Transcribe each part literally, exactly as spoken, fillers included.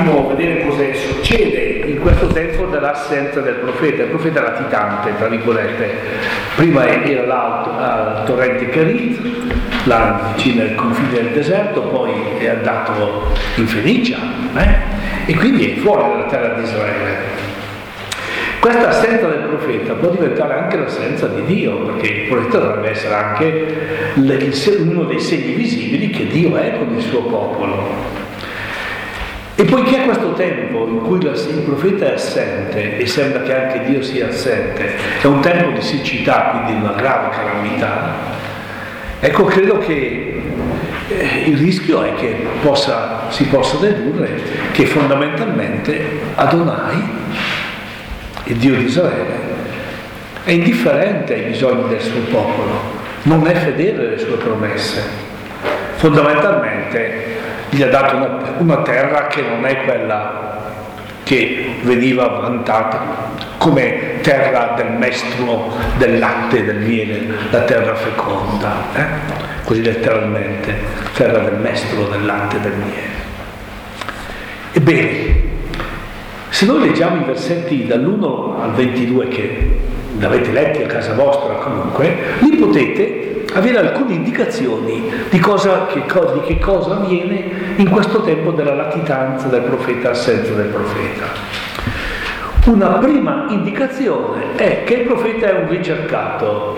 attimo vedere cosa succede in questo tempo dell'assenza del profeta. Il profeta latitante, tra virgolette, prima era là al torrente Kerit, là vicino al confine del deserto, poi è andato in Fenicia, eh? e quindi è fuori dalla terra di Israele. Questa assenza del profeta può diventare anche l'assenza di Dio, perché il profeta dovrebbe essere anche uno dei segni visibili che Dio è con il suo popolo. E poiché questo tempo in cui il profeta è assente, e sembra che anche Dio sia assente, è un tempo di siccità, quindi una grave calamità, ecco, credo che il rischio è che possa, si possa dedurre che fondamentalmente Adonai, il Dio di Israele, è indifferente ai bisogni del suo popolo, non è fedele alle sue promesse. Fondamentalmente gli ha dato una, una terra che non è quella che veniva vantata come terra del mestolo del latte e del miele, la terra feconda, eh? così letteralmente, terra del mestolo del latte e del miele. Ebbene, se noi leggiamo i versetti dall'uno al ventidue, che l'avete letti a casa vostra comunque, lì potete avere alcune indicazioni di, cosa, che, di che cosa avviene in questo tempo della latitanza del profeta, assenza del profeta. Una prima indicazione è che il profeta è un ricercato,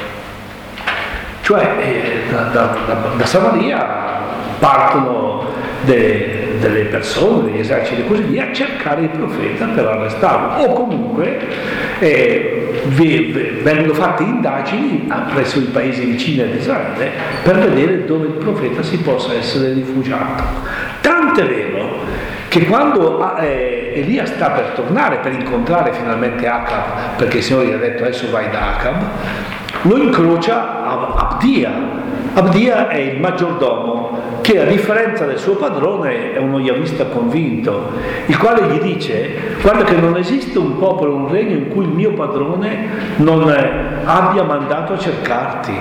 cioè eh, da, da, da, da Samaria partono de, delle persone, degli eserciti e così via, a cercare il profeta per arrestarlo, o comunque eh, vengono fatte indagini presso i paesi vicini ad Israele per vedere dove il profeta si possa essere rifugiato. Tanto è vero che quando eh, Elia sta per tornare, per incontrare finalmente Acab, perché il Signore gli ha detto adesso vai da Acab, lo incrocia a Abdia. Abdia è il maggiordomo che, a differenza del suo padrone, è uno yavista convinto, il quale gli dice: guarda che non esiste un popolo, un regno in cui il mio padrone non abbia mandato a cercarti.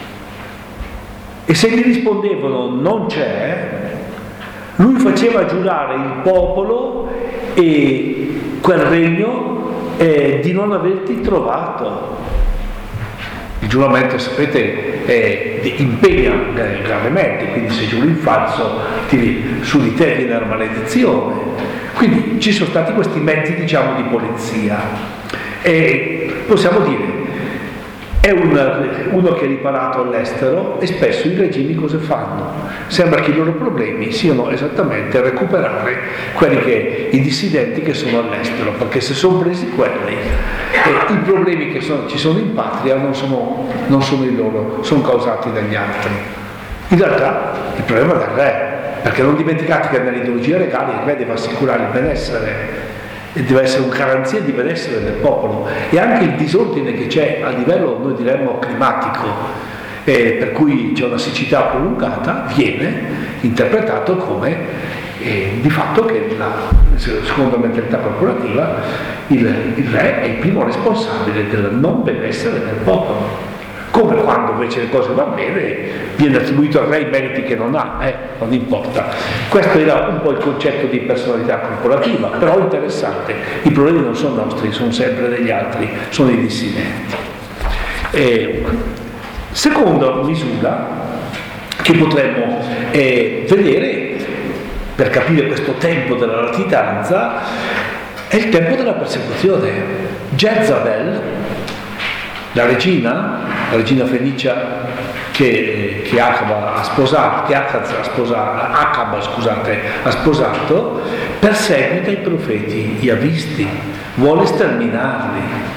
E se gli rispondevano non c'è, lui faceva giurare il popolo e quel regno eh, di non averti trovato. Il giuramento, sapete, eh, impegna gravemente, quindi se giuri in falso ti, su di te viene la maledizione. Quindi ci sono stati questi mezzi, diciamo, di polizia. E possiamo dire, è un, uno che è riparato all'estero, e spesso i regimi cosa fanno? Sembra che i loro problemi siano esattamente recuperare quelli che, i dissidenti che sono all'estero, perché se sono presi quelli, eh, i problemi che sono, ci sono in patria non sono, non sono i loro, sono causati dagli altri. In realtà il problema è del re, perché non dimenticate che nell'ideologia regale il re deve assicurare il benessere, e deve essere un garanzia di benessere del popolo, e anche il disordine che c'è a livello, noi diremmo, climatico, eh, per cui c'è una siccità prolungata, viene interpretato come eh, di fatto che la, secondo la mentalità corporativa il, il re è il primo responsabile del non benessere del popolo. Come quando invece le cose vanno bene viene attribuito al re i meriti che non ha, eh, non importa. Questo era un po' il concetto di personalità corporativa, però interessante. I problemi non sono nostri, sono sempre degli altri, sono i dissidenti. E, seconda misura che potremmo eh, vedere per capire questo tempo della latitanza è il tempo della persecuzione. Jezabel, la regina, la regina fenicia che, che Acab ha sposato, che Acab ha sposato, Acab, scusate, ha sposato, perseguita i profeti yavisti, vuole sterminarli.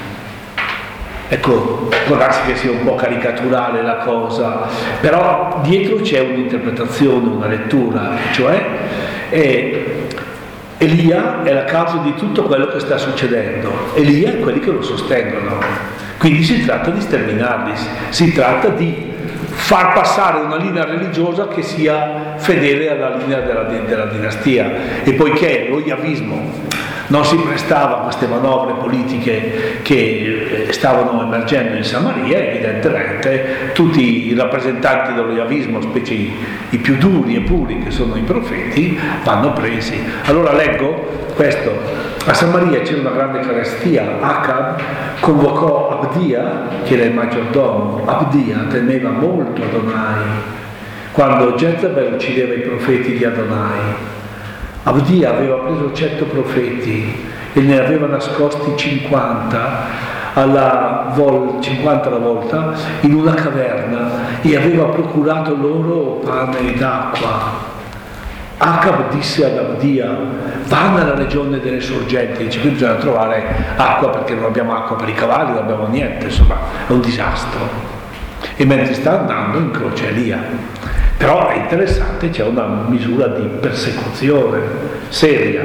Ecco, può darsi che sia un po' caricaturale la cosa, però dietro c'è un'interpretazione, una lettura, cioè eh, Elia è la causa di tutto quello che sta succedendo, Elia è quelli che lo sostengono. Quindi si tratta di sterminarli, si tratta di far passare una linea religiosa che sia fedele alla linea della, della dinastia. E poiché lo yavismo non si prestava a queste manovre politiche che stavano emergendo in Samaria. Evidentemente tutti i rappresentanti dello Yavismo, specie i, i più duri e puri che sono i profeti, vanno presi. Allora leggo questo: a Samaria c'era una grande carestia. Acab convocò Abdia, che era il maggiordomo. Abdia temeva molto Adonai quando Jezabel uccideva i profeti di Adonai. Abdia aveva preso cento profeti e ne aveva nascosti cinquanta alla, vol- cinquanta alla volta in una caverna e aveva procurato loro pane ed acqua. Acab disse ad Abdia: va nella regione delle sorgenti. Dice: qui bisogna trovare acqua perché non abbiamo acqua per i cavalli, non abbiamo niente, insomma è un disastro. E mentre sta andando incrocia Elia. Però è interessante, c'è una misura di persecuzione seria.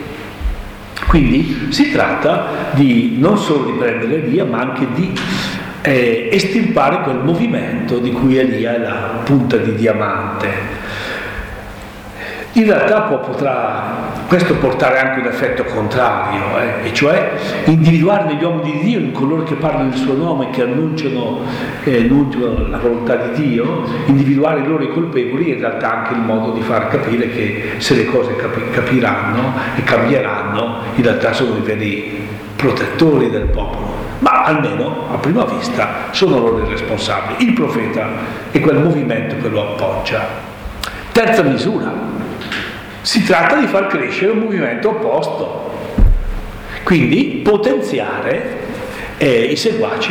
Quindi si tratta di non solo di prendere Elia, ma anche di eh, estirpare quel movimento di cui Elia è la punta di diamante. In realtà può, potrà questo portare anche un effetto contrario, eh? E cioè individuare negli uomini di Dio, in coloro che parlano il suo nome, che annunciano, eh, annunciano la volontà di Dio, individuare loro i colpevoli, in realtà anche il modo di far capire che se le cose capi- capiranno e cambieranno, in realtà sono i veri protettori del popolo. Ma almeno a prima vista sono loro i responsabili, il profeta e quel movimento che lo appoggia. Terza misura: si tratta di far crescere un movimento opposto, quindi potenziare eh, i seguaci,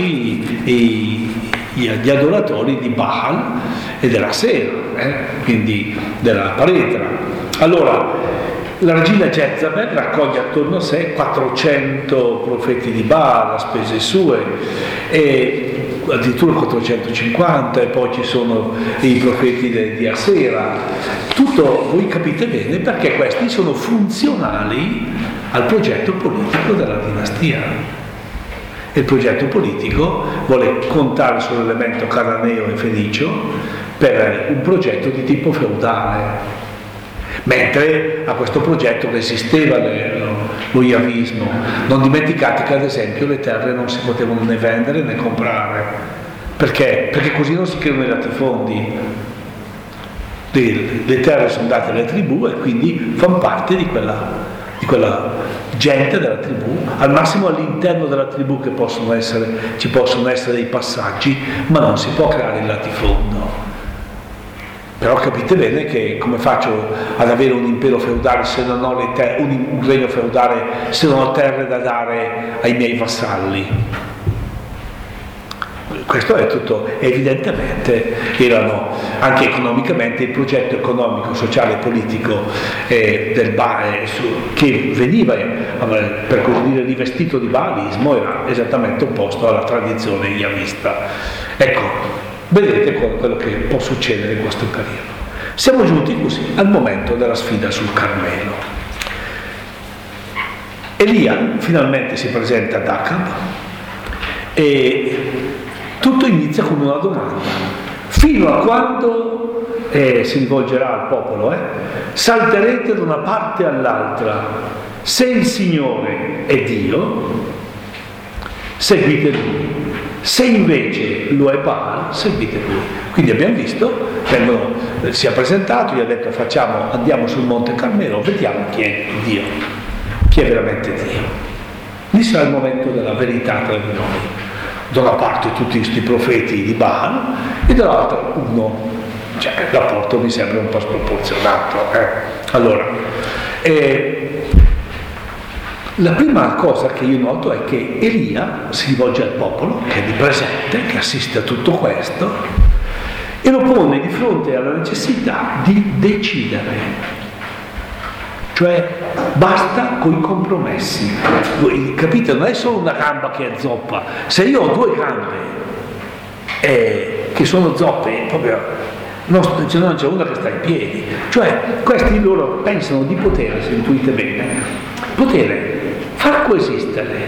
i, gli adoratori di Baal e della Sera, eh, quindi della Paretra. Allora, la regina Jezabel raccoglie attorno a sé quattrocento profeti di Baal a spese sue, e addirittura quattrocentocinquanta, e poi ci sono i profeti de, di Asera. Tutto, voi capite bene, perché questi sono funzionali al progetto politico della dinastia. E il progetto politico vuole contare sull'elemento cananeo e fenicio per un progetto di tipo feudale. Mentre a questo progetto resisteva le, lo, lo Yavismo. Non dimenticate che ad esempio le terre non si potevano né vendere né comprare. Perché? Perché così non si creano i latifondi. Le, le terre sono date alle tribù e quindi fanno parte di quella, di quella gente della tribù. Al massimo all'interno della tribù che possono essere, ci possono essere dei passaggi, ma non si può creare il latifondo. Però capite bene che come faccio ad avere un impero feudale se non ho le terre, un, un regno feudale se non ho terre da dare ai miei vassalli? Questo è tutto. Evidentemente erano anche economicamente il progetto economico, sociale e politico eh, del ba- eh, su, che veniva eh, per così dire rivestito di baalismo era esattamente opposto alla tradizione yavista. Ecco, vedete quello che può succedere in questo periodo. Siamo giunti così al momento della sfida sul Carmelo. Elia finalmente si presenta ad Acab e tutto inizia con una domanda: fino a quando eh, si rivolgerà al popolo, eh, salterete da una parte all'altra, se il Signore è Dio, seguite Lui. Se invece lo è Baal, seguite lui. Quindi abbiamo visto, vengono, si è presentato, gli ha detto facciamo, andiamo sul Monte Carmelo, vediamo chi è Dio, chi è veramente Dio. Lì sarà il momento della verità tra di noi. Da una parte tutti questi profeti di Baal e dall'altra uno, cioè il rapporto mi sembra un po' sproporzionato. Eh? Allora, eh, la prima cosa che io noto è che Elia si rivolge al popolo, che è di presente, che assiste a tutto questo, e lo pone di fronte alla necessità di decidere. Cioè, basta con i compromessi. Voi capite? Non è solo una gamba che è zoppa. Se io ho due gambe eh, che sono zoppe, proprio non, non c'è una che sta in piedi. Cioè, questi loro pensano di poter, se intuite bene, poter far coesistere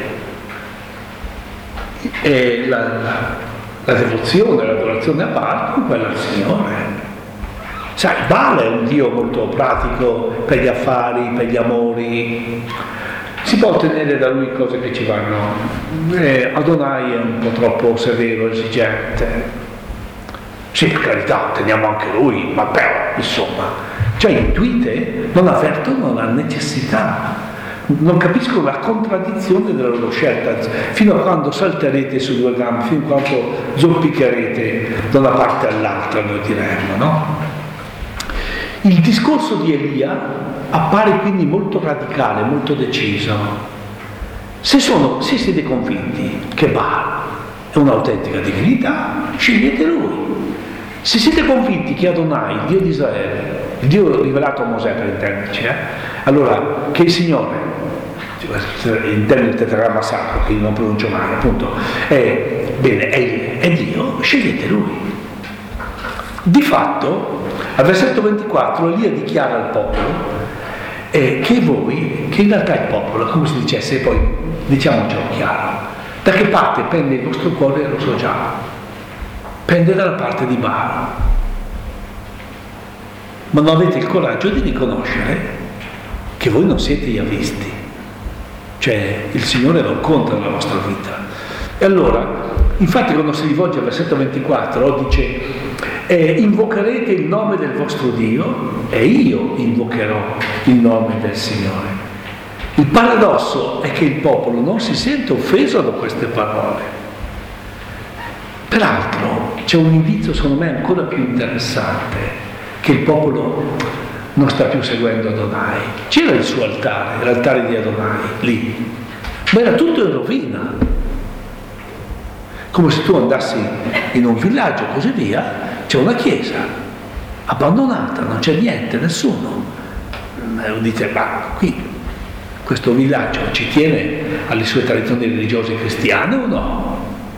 eh, la, la, la devozione, l'adorazione a Baal con quella al Signore. Sai, Baal è un Dio molto pratico per gli affari, per gli amori, Si può ottenere da lui cose che ci vanno. Eh, Adonai è un po' troppo severo, esigente. Sì, per carità, teniamo anche lui, ma però, insomma, cioè intuite, non avvertono la necessità. Non capiscono la contraddizione della loro scelta, fino a quando salterete su due gambe, fino a quando zoppicherete da una parte all'altra, noi diremmo, no? Il discorso di Elia appare quindi molto radicale, molto deciso. Se, sono, se siete convinti che Baal è un'autentica divinità, scegliete lui. Se siete convinti che Adonai, il Dio di Israele, il Dio rivelato a Mosè per intenderci, eh, allora che il Signore, intendo il tetragramma sacro, che io non pronuncio mai, appunto, è, bene, è, è Dio, scegliete lui. Di fatto, al versetto ventiquattro, Elia dichiara al popolo eh, che voi, che in realtà il popolo, come si dicesse, poi diciamocelo chiaro, da che parte pende il vostro cuore lo so già, pende dalla parte di Baal, ma non avete il coraggio di riconoscere che voi non siete yavisti, cioè il Signore non conta nella vostra vita. E allora, infatti, quando si rivolge al versetto ventiquattro dice eh, invocherete il nome del vostro Dio e io invocherò il nome del Signore. Il paradosso è che il popolo non si sente offeso da queste parole. Peraltro c'è un indizio secondo me ancora più interessante, che il popolo non sta più seguendo Adonai. C'era il suo altare, l'altare di Adonai lì, ma era tutto in rovina, come se tu andassi in un villaggio e così via, c'è una chiesa abbandonata, non c'è niente, nessuno. E dite, ma qui questo villaggio ci tiene alle sue tradizioni religiose cristiane o no?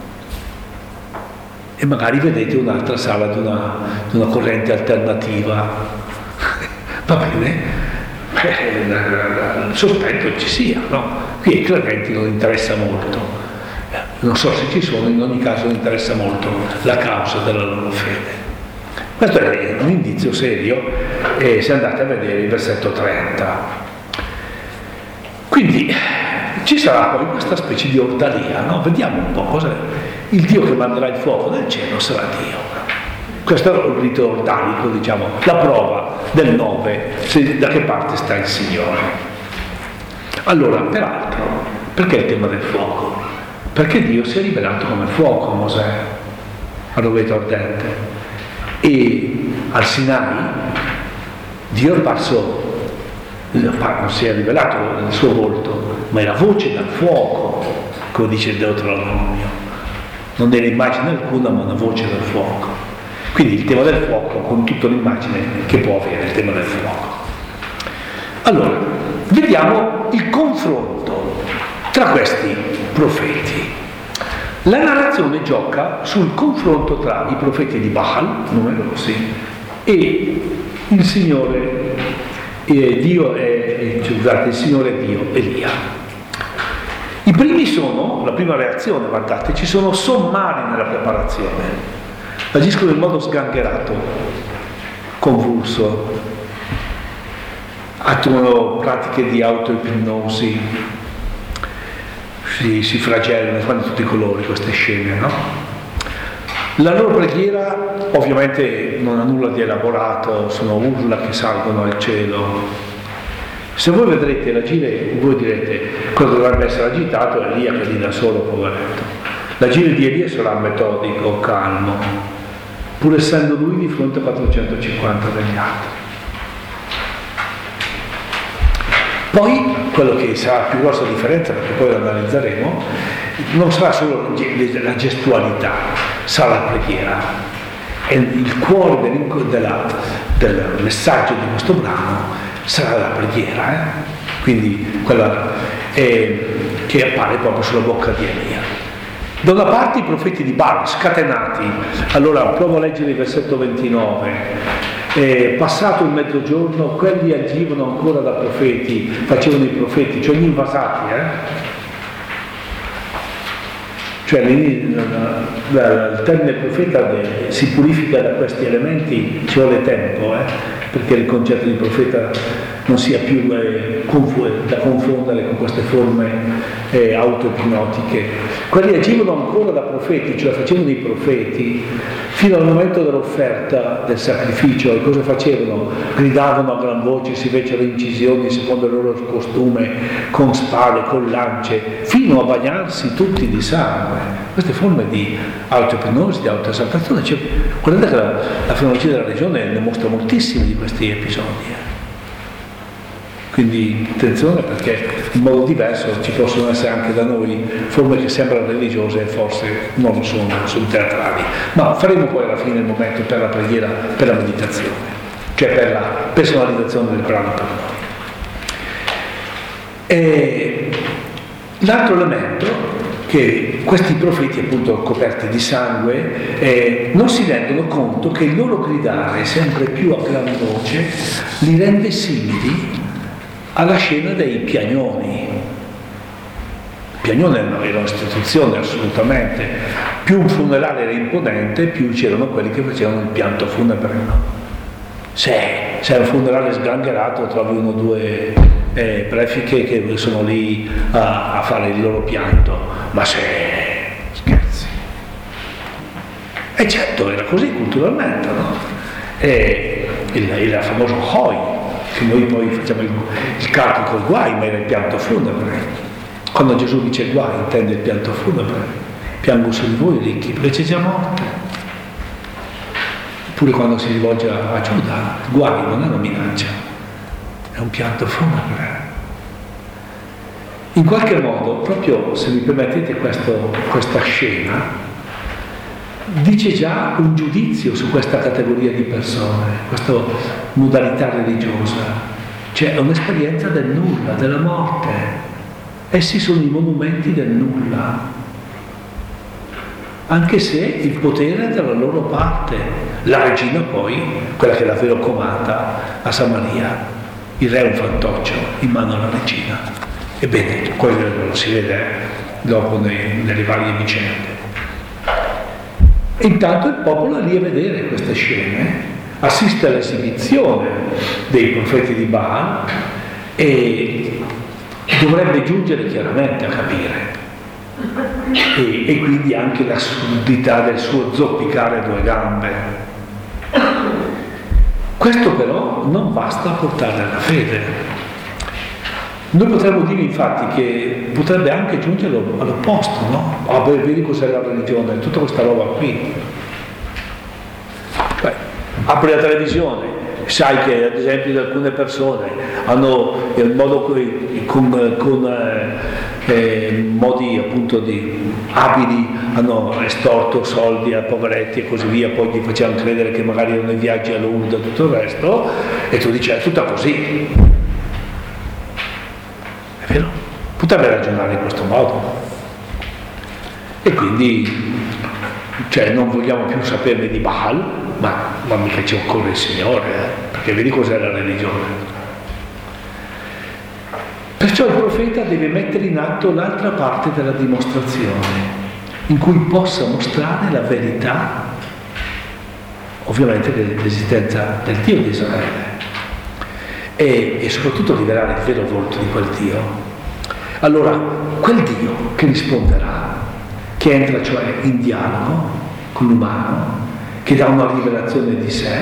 E magari vedete un'altra sala di una, di una corrente alternativa. Va bene? Eh, il sospetto ci sia, no? Qui ai credenti non interessa molto. Non so se ci sono, in ogni caso non interessa molto la causa della loro fede. Questo è un indizio serio, e se andate a vedere il versetto trenta. Quindi ci sarà poi questa specie di ordalia, no? Vediamo un po' cos'è. Il Dio che manderà il fuoco del cielo sarà Dio. Questo è il rito ordanico, diciamo, la prova del nove, se, da che parte sta il Signore. Allora, peraltro, perché il tema del fuoco? Perché Dio si è rivelato come fuoco a Mosè, a rovetta ardente, e al Sinai Dio è apparso, non si è rivelato il suo volto, ma era voce dal fuoco, come dice il Deuteronomio. Non era immagine alcuna, ma una voce dal fuoco. Quindi il tema del fuoco, con tutta l'immagine che può avere il tema del fuoco. Allora, vediamo il confronto tra questi profeti. La narrazione gioca sul confronto tra i profeti di Baal, numerosi, e il Signore eh, Dio e, scusate, il Signore Dio Elia. I primi sono, la prima reazione, guardate, ci sono sommari nella preparazione, agiscono in modo sgangherato, convulso, attuano pratiche di autoipnosi, si, si flagellano, fanno di tutti i colori queste scene, no? La loro preghiera ovviamente non ha nulla di elaborato, sono urla che salgono al cielo. Se voi vedrete l'agire, voi direte cosa dovrebbe essere agitato, è Elia che lì da solo, poveretto. L'agire di Elia sarà metodico, calmo, pur essendo lui di fronte a quattrocentocinquanta degli altri. Poi, quello che sarà la più grossa differenza, perché poi lo analizzeremo, non sarà solo la gestualità, sarà la preghiera. E il cuore del, della, del messaggio di questo brano sarà la preghiera, eh? Quindi quella eh, che appare proprio sulla bocca di Elia. Da una parte i profeti di Baal scatenati. Allora provo a leggere il versetto ventinove. Eh, passato il mezzogiorno quelli agivano ancora da profeti, facevano i profeti, cioè gli invasati, eh? Cioè il termine profeta si purifica da questi elementi, ci vuole tempo, eh? Perché il concetto di profeta non sia più eh, confu- da confondere con queste forme eh, auto-ipnotiche. Quelli agivano ancora da profeti, cioè facevano i profeti fino al momento dell'offerta del sacrificio. E cosa facevano? Gridavano a gran voce, si fecero incisioni secondo il loro costume, con spade, con lance, fino a bagnarsi tutti di sangue. Queste forme di auto-ipnosi, di autoesaltazione, cioè, guardate che la, la fenologia della religione ne mostra moltissimi di questi episodi. Eh. Quindi attenzione, perché in modo diverso ci possono essere anche da noi forme che sembrano religiose e forse non lo sono, sono teatrali. Ma faremo poi alla fine il momento per la preghiera, per la meditazione, cioè per la personalizzazione del brano per noi. E l'altro elemento, che questi profeti, appunto coperti di sangue, eh, non si rendono conto che il loro gridare sempre più a gran voce li rende simili alla scena dei piagnoni. Il piagnone era un'istituzione assolutamente, più un funerale era imponente, più c'erano quelli che facevano il pianto funebre. Se, se è un funerale sgangherato trovi uno o due eh, prefighe che sono lì a, a fare il loro pianto, ma se scherzi. E certo, era così culturalmente, no? E il, il famoso Hoi, che noi poi facciamo il, il calco col guai, ma era il pianto funebre. Quando Gesù dice guai intende il pianto funebre. Piango su di voi ricchi perché c'è già morte. Oppure quando si rivolge a, a Giuda, guai non è una minaccia, è un pianto funebre. In qualche modo, proprio se mi permettete questo, questa scena dice già un giudizio su questa categoria di persone, questa modalità religiosa. Cioè è un'esperienza del nulla, della morte. Essi sono i monumenti del nulla, anche se il potere è dalla loro parte. La regina poi, quella che davvero comanda a Samaria, il re è un fantoccio in mano alla regina. Ebbene, quello lo si vede dopo nei, nelle varie vicende. E intanto il popolo è lì a vedere queste scene, assiste all'esibizione dei profeti di Baal e dovrebbe giungere chiaramente a capire. E, e quindi anche l'assurdità del suo zoppicare a due gambe. Questo però non basta a portare alla fede. Noi potremmo dire infatti che potrebbe anche giungere all'opposto, no? Ah, beh, vedi cos'è la religione, tutta questa roba qui. Beh, apri la televisione, sai che ad esempio alcune persone hanno in modo con, con eh, modi appunto di abili hanno estorto soldi a poveretti e così via, poi gli facevano credere che magari erano i viaggi a Lourdes e tutto il resto, e tu dici è tutta così. Potrebbe ragionare in questo modo e quindi cioè, non vogliamo più saperne di Baal, ma, ma mica ci occorre il Signore, eh? Perché vedi cos'è la religione. Perciò il profeta deve mettere in atto l'altra parte della dimostrazione, in cui possa mostrare la verità, ovviamente dell'esistenza del Dio di Israele, e, e soprattutto rivelare il vero volto di quel Dio. Allora, quel Dio che risponderà, che entra cioè in dialogo con l'umano, che dà una rivelazione di sé,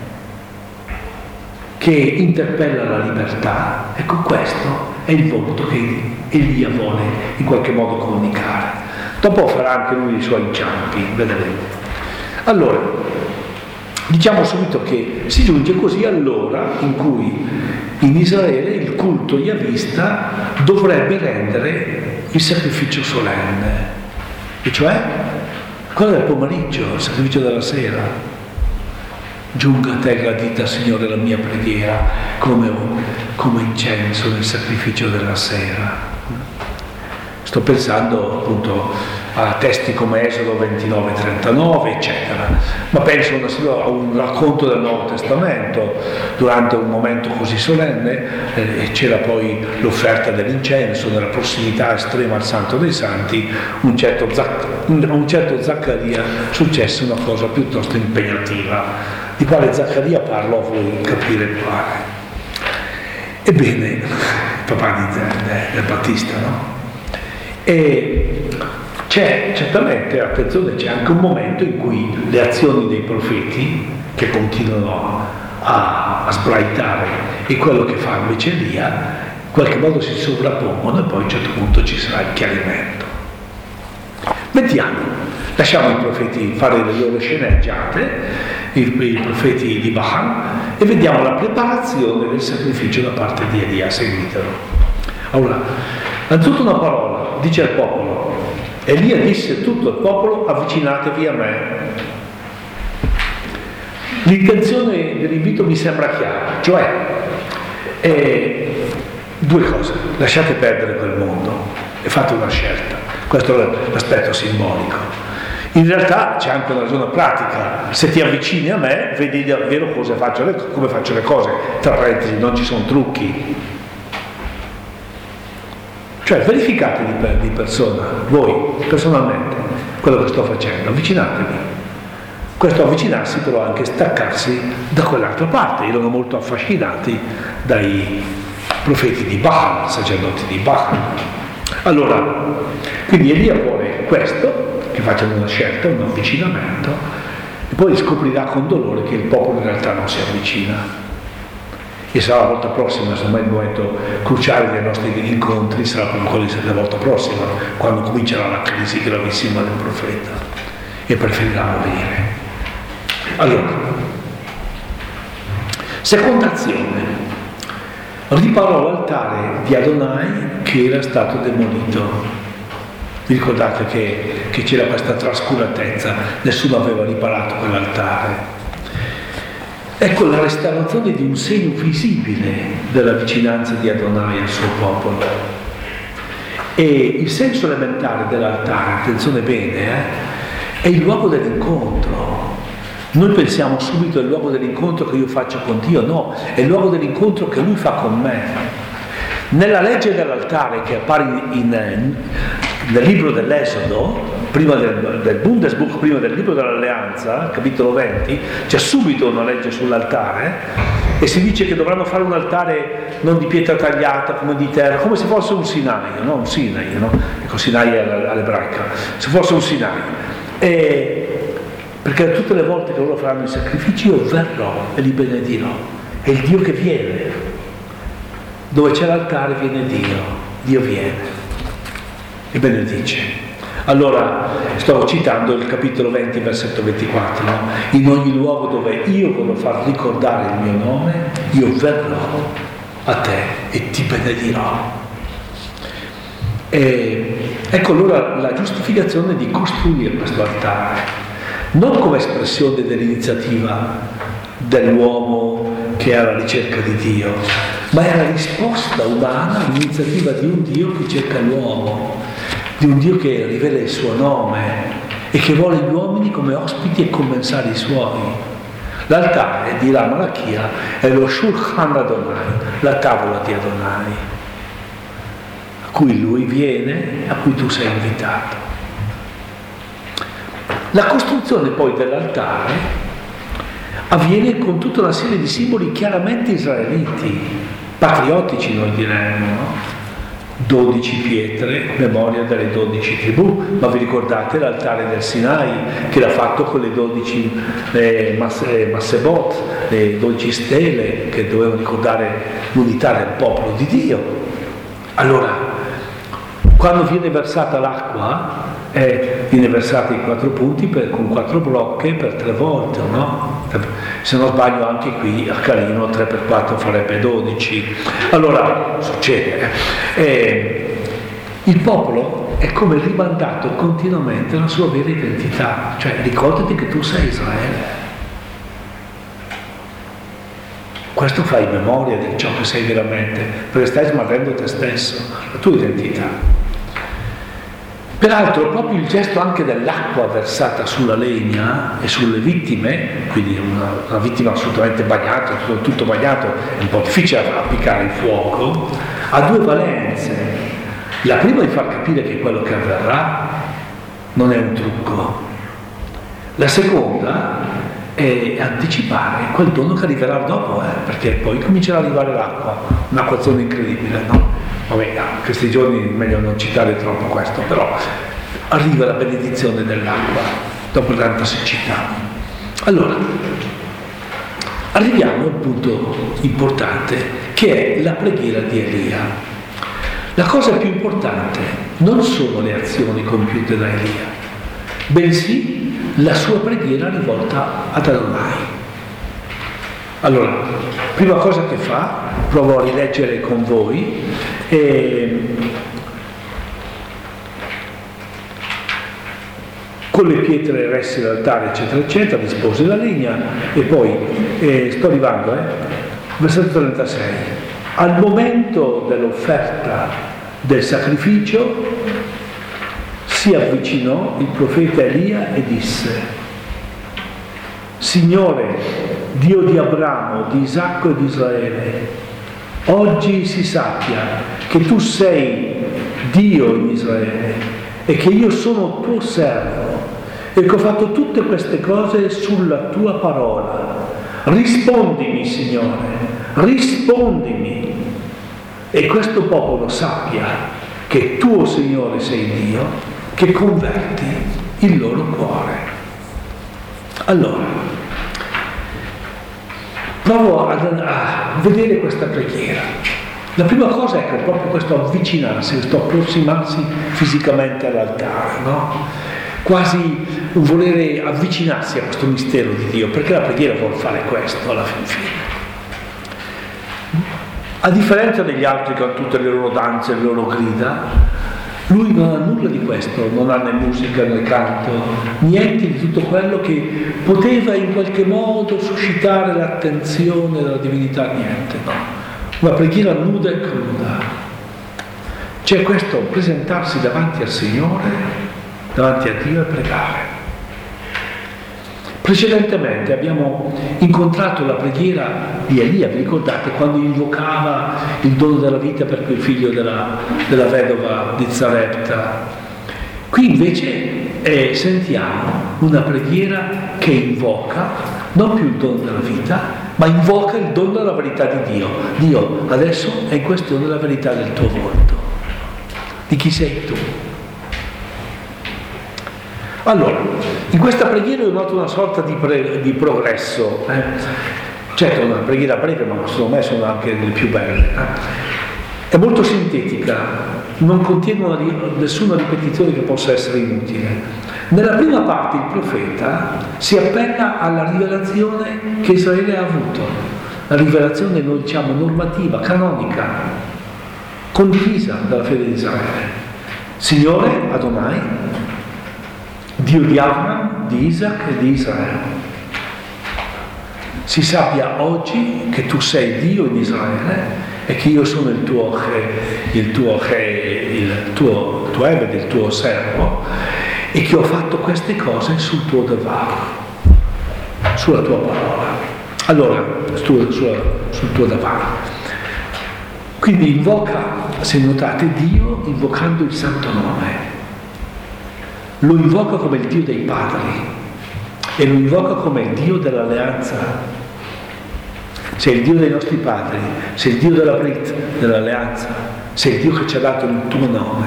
che interpella la libertà, ecco questo è il volto che Elia vuole in qualche modo comunicare. Dopo farà anche lui i suoi inciampi, vedremo. Allora, diciamo subito che si giunge così all'ora in cui in Israele il culto yavista dovrebbe rendere il sacrificio solenne, e cioè quello del pomeriggio, il sacrificio della sera. Giunga a te gradita, Signore, la mia preghiera come, come incenso nel sacrificio della sera. Sto pensando appunto a testi come Esodo ventinove trentanove, eccetera, ma penso a un racconto del Nuovo Testamento. Durante un momento così solenne eh, c'era poi l'offerta dell'incenso, nella prossimità estrema al Santo dei Santi. Un certo, Zac- un certo Zaccaria successe una cosa piuttosto impegnativa, di quale Zaccaria parlo a voi capire quale. Ebbene, il papà di, del Battista, no? E c'è certamente, attenzione, c'è anche un momento in cui le azioni dei profeti, che continuano a, a sbraitare, e quello che fa invece Elia, in qualche modo si sovrappongono e poi a un certo punto ci sarà il chiarimento. Vediamo, lasciamo i profeti fare le loro sceneggiate, i, i profeti di Baal, e vediamo la preparazione del sacrificio da parte di Elia. Seguitelo. Allora, innanzitutto una parola, dice al popolo, Elia disse a tutto il popolo: avvicinatevi a me. L'intenzione dell'invito mi sembra chiara, cioè eh, due cose: lasciate perdere quel mondo e fate una scelta. Questo è l'aspetto simbolico. In realtà c'è anche una ragione pratica: se ti avvicini a me vedi davvero cosa faccio le, come faccio le cose, tra parentesi non ci sono trucchi. Cioè verificate di, per, di persona, voi personalmente, quello che sto facendo, avvicinatevi. Questo avvicinarsi però anche staccarsi da quell'altra parte. Erano molto affascinati dai profeti di Baal, sacerdoti di Baal. Allora, quindi Elia vuole questo, che facciano una scelta, un avvicinamento, e poi scoprirà con dolore che il popolo in realtà non si avvicina. E sarà la volta prossima, insomma, il momento cruciale dei nostri incontri sarà proprio quello della volta prossima, quando comincerà la crisi gravissima del profeta e preferirà morire. Allora, seconda azione: riparò l'altare di Adonai che era stato demolito. Vi ricordate che, che c'era questa trascuratezza, nessuno aveva riparato quell'altare. Ecco la restaurazione di un segno visibile della vicinanza di Adonai al suo popolo. E il senso elementare dell'altare, attenzione bene, eh, è il luogo dell'incontro. Noi pensiamo subito al luogo dell'incontro che io faccio con Dio, no, è il luogo dell'incontro che Lui fa con me. Nella legge dell'altare che appare in, in, nel libro dell'Esodo, prima del, del Bundesbuch, prima del libro dell'Alleanza, capitolo venti, c'è subito una legge sull'altare e si dice che dovranno fare un altare non di pietra tagliata, come di terra, come se fosse un Sinai, no? Un Sinai, no? Ecco, Sinai è all'ebraica, se fosse un Sinai. E, perché tutte le volte che loro faranno i sacrifici io verrò e li benedirò. È il Dio che viene. Dove c'è l'altare viene Dio, Dio viene e benedice. Allora, sto citando il capitolo venti, versetto ventiquattro, no? In ogni luogo dove io voglio far ricordare il mio nome, io verrò a te e ti benedirò. E ecco allora la giustificazione di costruire questo altare, non come espressione dell'iniziativa dell'uomo che è alla ricerca di Dio, ma è la risposta umana all'iniziativa di un Dio che cerca l'uomo, di un Dio che rivela il suo nome e che vuole gli uomini come ospiti e commensali suoi. L'altare, dirà Malachia, è lo Shulchan Adonai, la tavola di Adonai, a cui lui viene, a cui tu sei invitato. La costruzione poi dell'altare avviene con tutta una serie di simboli chiaramente israeliti, patriottici noi diremmo, no? dodici pietre, memoria delle dodici tribù, ma vi ricordate l'altare del Sinai che l'ha fatto con le dodici eh, massebot, le dodici stele che dovevano ricordare l'unità del popolo di Dio. Allora, quando viene versata l'acqua, eh, viene versata in quattro punti per, con quattro blocche per tre volte, no? Se non sbaglio anche qui a Carino tre per quattro farebbe dodici. Allora succede eh. Eh, il popolo è come rimandato continuamente alla sua vera identità, cioè ricordati che tu sei Israele, questo fai memoria di ciò che sei veramente, perché stai smarrendo te stesso, la tua identità. Peraltro proprio il gesto anche dell'acqua versata sulla legna e sulle vittime, quindi una, una vittima assolutamente bagnata, tutto, tutto bagnato, è un po' difficile appiccare il fuoco, ha due valenze. La prima è di far capire che quello che avverrà non è un trucco. La seconda e anticipare quel dono che arriverà dopo, eh, perché poi comincerà ad arrivare l'acqua, un'acquazione incredibile, no? Vabbè, in questi giorni è meglio non citare troppo questo, però arriva la benedizione dell'acqua dopo tanta siccità. Allora, arriviamo al punto importante, che è la preghiera di Elia. La cosa più importante non sono le azioni compiute da Elia, bensì la sua preghiera rivolta ad Adonai. Allora, prima cosa che fa, provo a rileggere con voi, e con le pietre resse l'altare, eccetera, eccetera, dispose la legna, e poi, eh, sto arrivando, eh, versetto trentasei, al momento dell'offerta del sacrificio, si avvicinò il profeta Elia e disse: Signore, Dio di Abramo, di Isacco e di Israele, oggi si sappia che tu sei Dio in Israele e che io sono tuo servo e che ho fatto tutte queste cose sulla tua parola. Rispondimi, Signore, rispondimi, e questo popolo sappia che tu, Signore, sei Dio, che converti il loro cuore. Allora, provo a, a vedere questa preghiera. La prima cosa è che proprio questo avvicinarsi, questo approssimarsi fisicamente all'altare, no? Quasi un volere avvicinarsi a questo mistero di Dio, perché la preghiera vuol fare questo alla fin fine. A differenza degli altri che hanno tutte le loro danze, le loro grida, lui non ha nulla di questo, non ha né musica né canto, niente di tutto quello che poteva in qualche modo suscitare l'attenzione della divinità, niente, no. Una preghiera nuda e cruda. C'è questo presentarsi davanti al Signore, davanti a Dio e pregare. Precedentemente abbiamo incontrato la preghiera di Elia, vi ricordate, quando invocava il dono della vita per quel figlio della, della vedova di Zarepta. Qui invece eh, sentiamo una preghiera che invoca non più il dono della vita, ma invoca il dono della verità di Dio. Dio, adesso è in questione la verità del tuo volto. Di chi sei tu? Allora, in questa preghiera io noto una sorta di, pre, di progresso. Eh? Certo, una preghiera breve, ma secondo me sono anche delle più belle. Eh? È molto sintetica, non contiene una, nessuna ripetizione che possa essere inutile. Nella prima parte il profeta si appella alla rivelazione che Israele ha avuto, la rivelazione, noi diciamo, normativa, canonica, condivisa dalla fede di Israele. Signore, Adonai, Dio di Abramo, di Isaac e di Israele. Si sappia oggi che tu sei Dio in Israele e che io sono il tuo il tuo il tuo, tuo Ebed, il tuo servo, e che ho fatto queste cose sul tuo davar, sulla tua parola. Allora, sul, sul, sul tuo davar. Quindi invoca, se notate, Dio invocando il santo nome. Lo invoca come il Dio dei padri e lo invoca come il Dio dell'alleanza. Sei il Dio dei nostri padri, sei il Dio della Brit, dell'alleanza, sei il Dio che ci ha dato il tuo nome.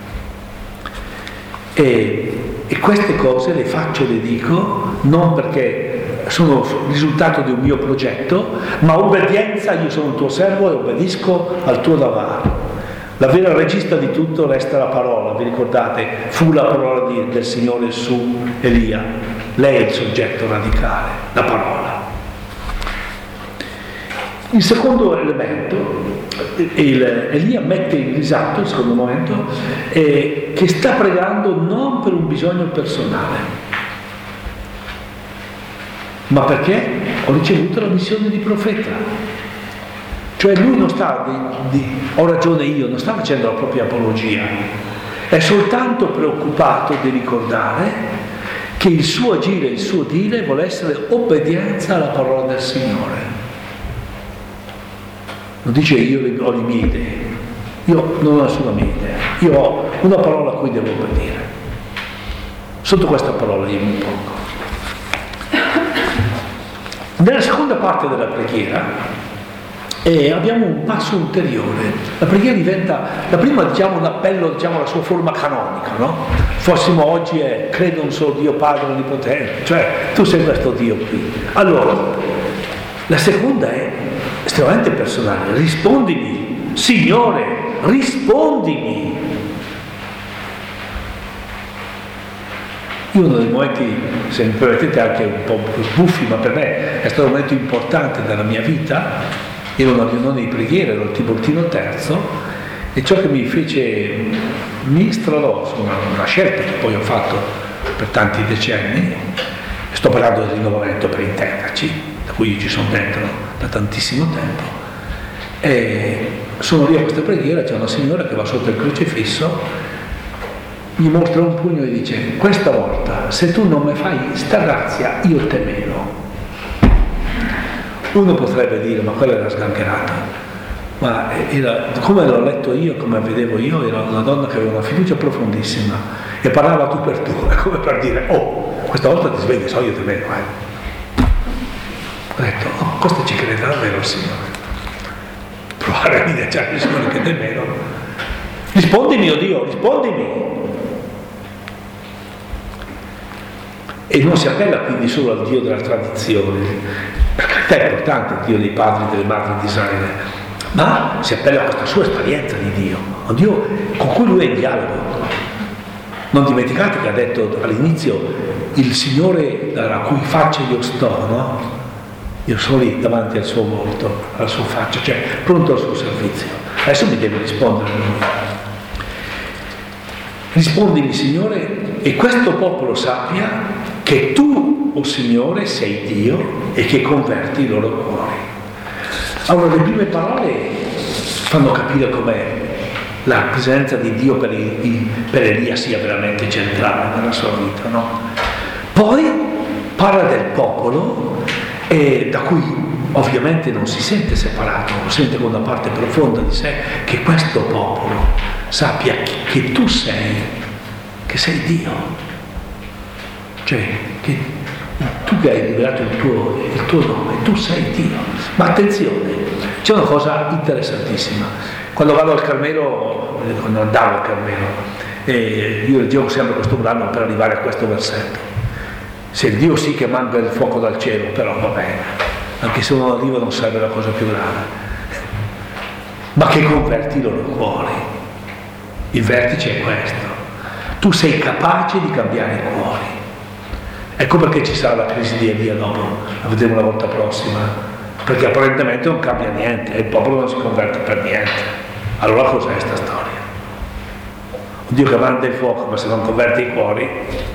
E, e queste cose le faccio, le dico, non perché sono il risultato di un mio progetto, ma obbedienza, io sono il tuo servo e obbedisco al tuo davar. La vera regista di tutto resta la parola, vi ricordate? Fu la parola di, del Signore su Elia. Lei è il soggetto radicale, la parola. Il secondo elemento, il, Elia mette in risalto, il secondo momento, è che sta pregando non per un bisogno personale, ma perché ho ricevuto la missione di profeta. Cioè lui non sta, di, di, ho ragione io, non sta facendo la propria apologia, è soltanto preoccupato di ricordare che il suo agire, il suo dire vuole essere obbedienza alla parola del Signore. Non dice io ho le mie idee, io non ho nessuna mia idea, io ho una parola a cui devo obbedire. Sotto questa parola io mi pongo. Nella seconda parte della preghiera e abbiamo un passo ulteriore. La preghiera diventa, la prima diciamo un appello, diciamo la sua forma canonica, no? Fossimo oggi è credo un solo Dio Padre Onnipotente, cioè tu sei questo Dio qui. Allora, la seconda è estremamente personale, rispondimi, Signore, rispondimi. Uno dei momenti, se mi permettete anche un po' buffi, ma per me è stato un momento importante della mia vita. Ero una riunione di preghiera, ero il Tiburtino terzo, e ciò che mi fece, mi stradò su una, una scelta che poi ho fatto per tanti decenni, sto parlando del rinnovamento per intenderci, da cui io ci sono dentro da tantissimo tempo, e sono lì a questa preghiera, c'è una signora che va sotto il crocifisso, mi mostra un pugno e dice: questa volta se tu non mi fai sta grazia io te meno. Uno potrebbe dire, ma quella era sgangherata, ma era, come l'ho letto io, come vedevo io, era una donna che aveva una fiducia profondissima e parlava tu per tu, è come per dire: oh, questa volta ti svegli, so io te meno, eh. Ho detto: oh, questo ci crede davvero il Signore. Provare a minacciare il Signore che te meno. Rispondimi, oh Dio, rispondimi. E non si appella quindi solo al Dio della tradizione, perché è importante il Dio dei padri e delle madri di Israele, ma si appella a questa sua esperienza di Dio, un Dio con cui lui è in dialogo. Non dimenticate che ha detto all'inizio: il Signore dalla cui faccia io sto, no? Io sono lì davanti al suo volto, alla sua faccia, cioè pronto al suo servizio. Adesso mi deve rispondere lui. Rispondimi, Signore, e questo popolo sappia che tu, o oh Signore, sei Dio e che converti i loro cuori. Allora, le prime parole fanno capire com'è la presenza di Dio per, il, per Elia sia veramente centrale nella sua vita, no? Poi parla del popolo, e da cui ovviamente non si sente separato, lo sente con una parte profonda di sé, che questo popolo sappia che tu sei, che sei Dio. Cioè, che tu che hai rivelato il tuo, il tuo nome, tu sei Dio. Ma attenzione, c'è una cosa interessantissima. Quando vado al Carmelo, quando andavo al Carmelo, eh, io leggevo sempre questo brano per arrivare a questo versetto. Se Dio sì che manda il fuoco dal cielo, però va bene, anche se non arriva non serve la cosa più grave. Ma che converti i loro cuori. Il vertice è questo. Tu sei capace di cambiare i cuori. Ecco perché ci sarà la crisi di Elia dopo, la vedremo la volta prossima, perché apparentemente non cambia niente e il popolo non si converte per niente. Allora cos'è questa storia? Un Dio che manda il fuoco ma se non converte i cuori.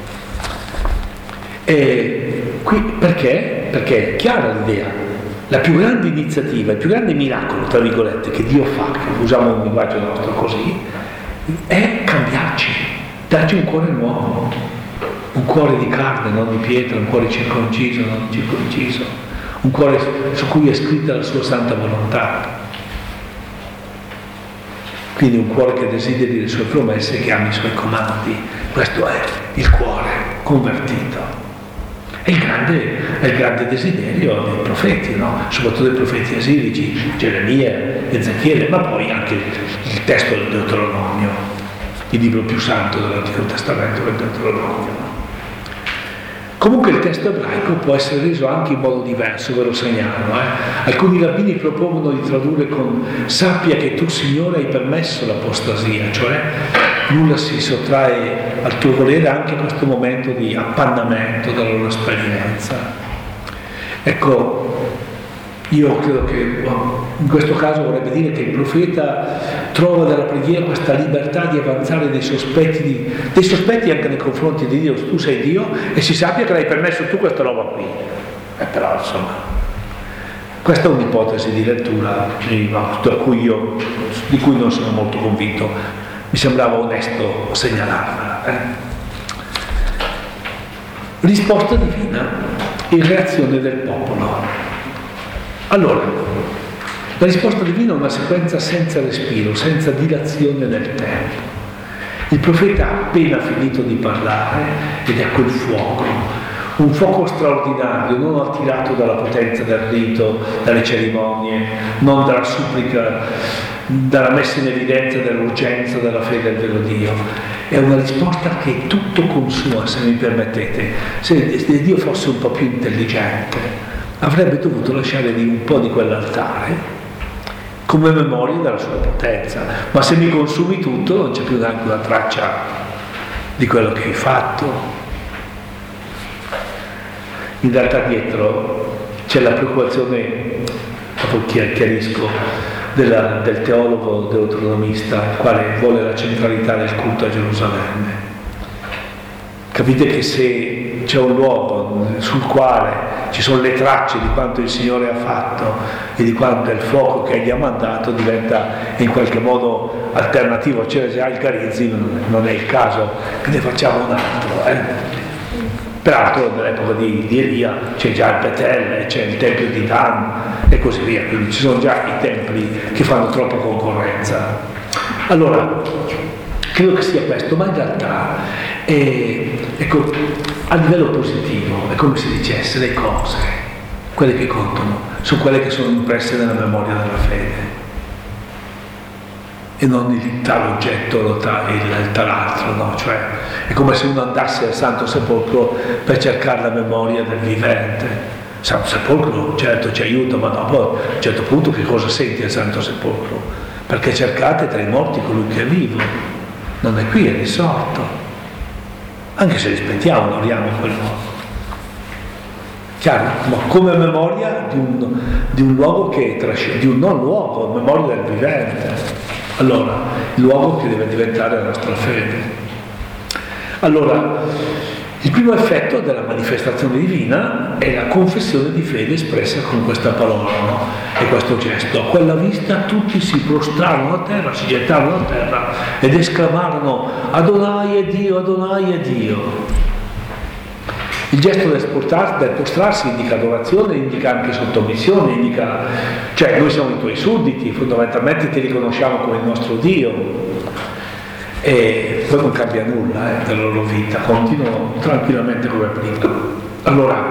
E qui perché? Perché è chiara l'idea, la più grande iniziativa, il più grande miracolo, tra virgolette, che Dio fa, che usiamo un linguaggio nostro così, è cambiarci, darci un cuore nuovo. Un cuore di carne, non di pietra, un cuore circonciso, non circonciso, un cuore su cui è scritta la sua santa volontà. Quindi un cuore che desideri le sue promesse e che ami i suoi comandi. Questo è il cuore convertito. È il grande, è il grande desiderio dei profeti, no? Soprattutto dei profeti esilici, Geremia, Ezechiele, ma poi anche il testo del Deuteronomio, il libro più santo dell'Antico Testamento, del Deuteronomio. Comunque il testo ebraico può essere reso anche in modo diverso, ve lo segnalo. Eh? Alcuni rabbini propongono di tradurre con sappia che tu, Signore, hai permesso l'apostasia, cioè nulla si sottrae al tuo volere anche in questo momento di appannamento della loro esperienza. Ecco, io credo che in questo caso vorrebbe dire che il profeta trova dalla preghiera questa libertà di avanzare dei sospetti, di, dei sospetti anche nei confronti di Dio. Tu sei Dio e si sappia che l'hai permesso tu questa roba qui. E però insomma, questa è un'ipotesi di lettura da cui io, di cui non sono molto convinto. Mi sembrava onesto segnalarla. Eh? Risposta divina e reazione del popolo. Allora, la risposta divina è una sequenza senza respiro, senza dilazione nel tempo. Il profeta ha appena finito di parlare ed ecco il fuoco, un fuoco straordinario, non attirato dalla potenza del rito, dalle cerimonie, non dalla supplica, dalla messa in evidenza dell'urgenza della fede del vero Dio. È una risposta che tutto consuma, se mi permettete. Se Dio fosse un po' più intelligente, avrebbe dovuto lasciare lì un po' di quell'altare come memoria della sua potenza. Ma se mi consumi tutto, non c'è più neanche una traccia di quello che hai fatto. In realtà dietro c'è la preoccupazione, dopo chiarisco, della, del teologo deuteronomista, il quale vuole la centralità del culto a Gerusalemme. Capite che se c'è un luogo sul quale ci sono le tracce di quanto il Signore ha fatto e di quanto è il fuoco che gli ha mandato, diventa in qualche modo alternativo. C'è già il Garizzi, non è il caso che ne facciamo un altro. Eh? Peraltro nell'epoca di, di Elia c'è già il Betel, c'è il Tempio di Dan e così via, quindi ci sono già i templi che fanno troppa concorrenza. Allora, credo che sia questo, ma in realtà è, ecco, a livello positivo è come se dicesse le cose, quelle che contano, sono quelle che sono impresse nella memoria della fede e non il tal oggetto o il, il tal altro, no? Cioè è come se uno andasse al Santo Sepolcro per cercare la memoria del vivente. Il Santo Sepolcro certo ci aiuta, ma dopo a un certo punto che cosa senti al Santo Sepolcro? Perché cercate tra i morti colui che è vivo, non è qui, è risorto. Anche se rispettiamo, onoriamo quel luogo. Chiaro? Ma come memoria di un, di un luogo che trascende, di un non luogo, memoria del vivente. Allora, il luogo che deve diventare la nostra fede. Allora, il primo effetto della manifestazione divina è la confessione di fede espressa con questa parola, no? E questo gesto. A quella vista tutti si prostrarono a terra, si gettarono a terra ed esclamarono: Adonai è Dio, Adonai è Dio. Il gesto del prostrarsi indica adorazione, indica anche sottomissione, indica, cioè noi siamo i tuoi sudditi, fondamentalmente ti riconosciamo come il nostro Dio. E poi non cambia nulla eh, della loro vita, continuano tranquillamente come prima. Allora,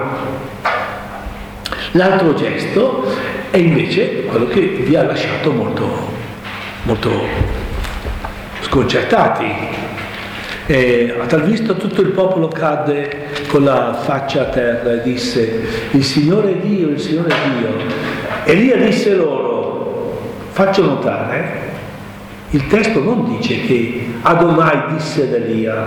l'altro gesto è invece quello che vi ha lasciato molto, molto sconcertati. E a tal vista tutto il popolo cadde con la faccia a terra e disse: il Signore è Dio, il Signore è Dio. Elia disse loro, faccio notare, il testo non dice che Adonai disse ad Elia,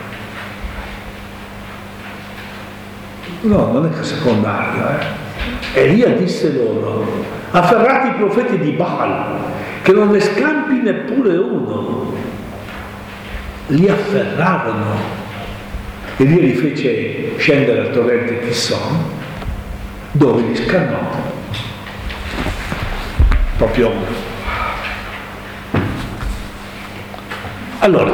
no, non è secondario, eh. Elia disse loro: afferrate i profeti di Baal, che non ne scampi neppure uno. Li afferrarono e Dio li fece scendere al torrente Kishon, dove li scannò proprio. Allora,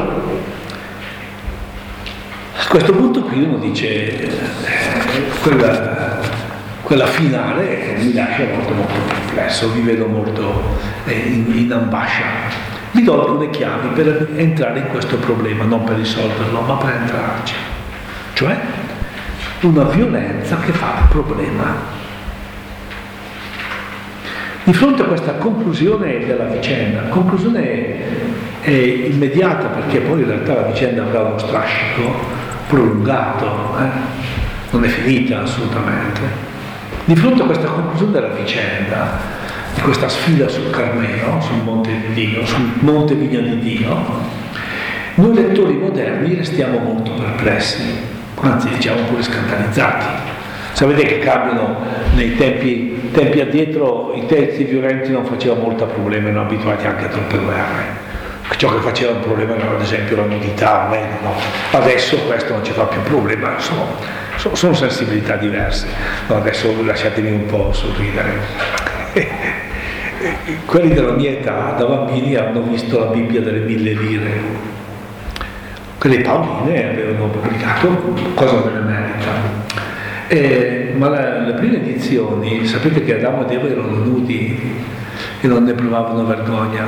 a questo punto qui uno dice eh, quella, quella finale mi lascia molto molto perplesso, vi vedo molto eh, in, in ambascia. Vi do alcune chiavi per entrare in questo problema, non per risolverlo, ma per entrarci. Cioè, una violenza che fa problema. Di fronte a questa conclusione della vicenda, conclusione è immediata perché poi in realtà la vicenda avrà uno strascico prolungato, eh? Non è finita assolutamente. Di fronte a questa conclusione della vicenda, di questa sfida sul Carmelo, sul Monte di Dio, sul Monte Vigna di Dio, noi lettori moderni restiamo molto perplessi, anzi diciamo pure scandalizzati. Sapete che cambiano nei tempi, tempi addietro, i testi violenti non facevano molto problema, erano abituati anche a troppe guerre. Ciò che faceva un problema era ad esempio la nudità, o meno, no? Adesso questo non ci fa più problema, sono, sono, sono sensibilità diverse. No, adesso lasciatemi un po' sorridere. Quelli della mia età, da bambini, hanno visto la Bibbia delle mille lire. Quelle pauline avevano pubblicato, cosa me ne merita. Eh, ma la, le prime edizioni, sapete che Adamo ed Eva erano nudi e non ne provavano vergogna.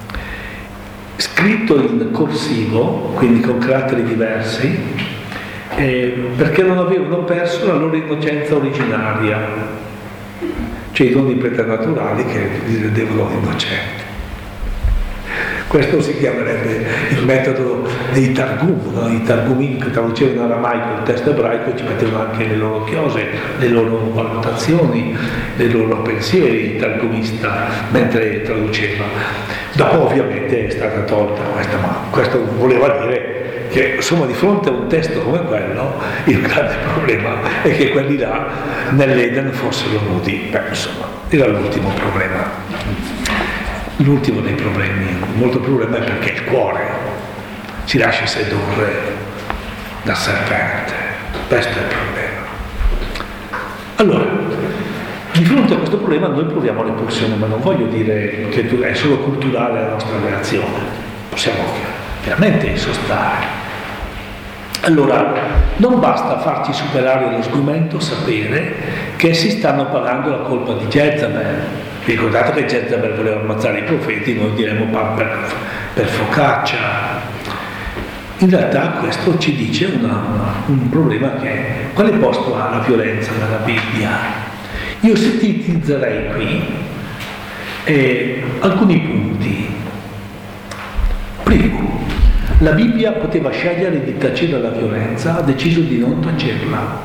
Scritto in corsivo, quindi con caratteri diversi, eh, perché non avevano perso la loro innocenza originaria, cioè i doni preternaturali che li rendevano innocenti. Questo si chiamerebbe il metodo dei Targum, no? I Targumim che traducevano in aramaico il testo ebraico ci mettevano anche le loro chiose, le loro valutazioni, i loro pensieri, il targumista, mentre traduceva. Dopo ovviamente è stata tolta questa, ma questo voleva dire che insomma di fronte a un testo come quello il grande problema è che quelli là nell'Eden fossero nudi. Beh, insomma, era l'ultimo problema. L'ultimo dei problemi, molto problema è perché il cuore si lascia sedurre dal serpente. Questo è il problema. Allora, di fronte a questo problema noi proviamo repulsione, ma non voglio dire che è solo culturale la nostra reazione, possiamo veramente insostare. Allora, non basta farci superare lo sgomento, sapere che essi stanno pagando la colpa di Jezabel. Vi ricordate che Jezabel voleva ammazzare i profeti, noi diremo per, per focaccia. In realtà questo ci dice una, una, un problema che è: quale posto ha la violenza nella Bibbia? Io sintetizzerei qui eh, alcuni punti. Primo, la Bibbia poteva scegliere di tacere la violenza, ha deciso di non tacerla.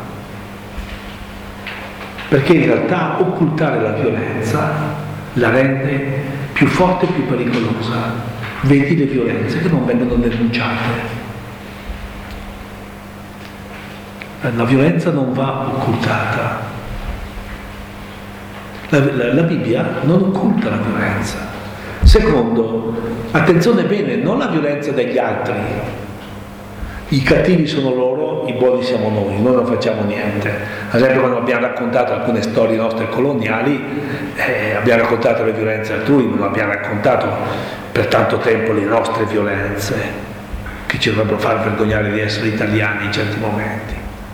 Perché in realtà occultare la violenza la rende più forte e più pericolosa. Vedi le violenze che non vengono denunciate. La violenza non va occultata. La, la, la Bibbia non occulta la violenza. Secondo, attenzione bene, non la violenza degli altri. I cattivi sono loro, i buoni siamo noi, noi non facciamo niente. Ad esempio, quando abbiamo raccontato alcune storie nostre coloniali, eh, abbiamo raccontato le violenze altrui, non abbiamo raccontato per tanto tempo le nostre violenze, che ci dovrebbero far vergognare di essere italiani in certi momenti.